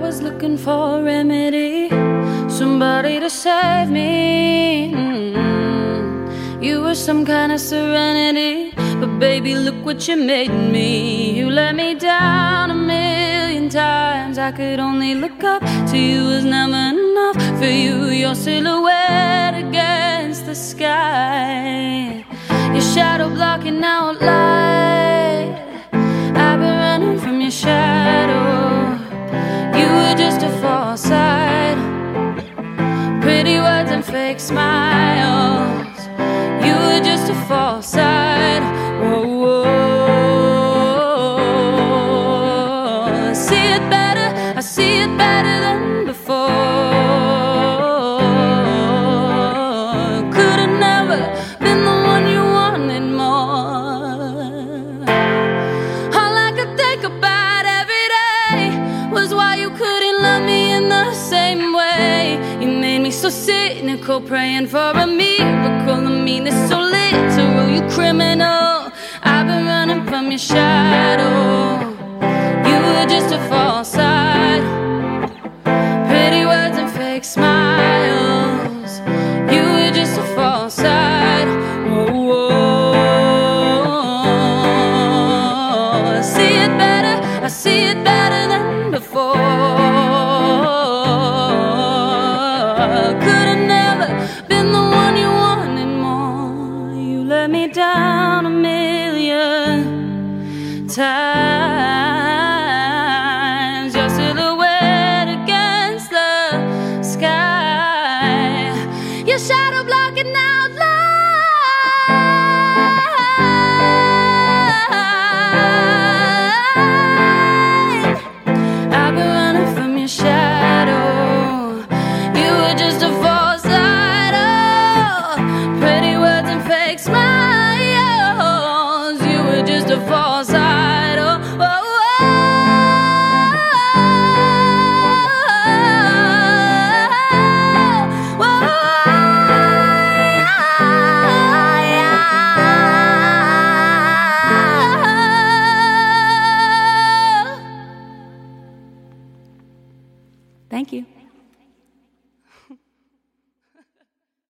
was looking for a remedy, somebody to save me. You were some kind of serenity, but baby, look what you made me. You let me down a million times. I could only look up to you, was never enough for you. Your silhouette against the sky, your shadow blocking out light. I've been running from your shadow. You were just a false sight, pretty words and fake smiles. You were just a false sight. Whoa, whoa. I see it better, I see it better than before. Could've never been the one you wanted more. All I could think about every day was why you couldn't love me in the same way. You made me so cynical, praying for a miracle. I mean this so literal, you criminal. I've been running from your shadow. You were just a false sight, pretty words and fake smiles. You were just a false sight. Whoa, whoa. I see it better, I see it better than before. Could've never been the one you wanted more. You let me down a million times. Your silhouette against the sky, your shadow blocking out light. I've been running from your shadow. You were just a false sight, oh, pretty words and fake smiles. You were just a false sight, oh, oh, oh, oh, oh. Thank you.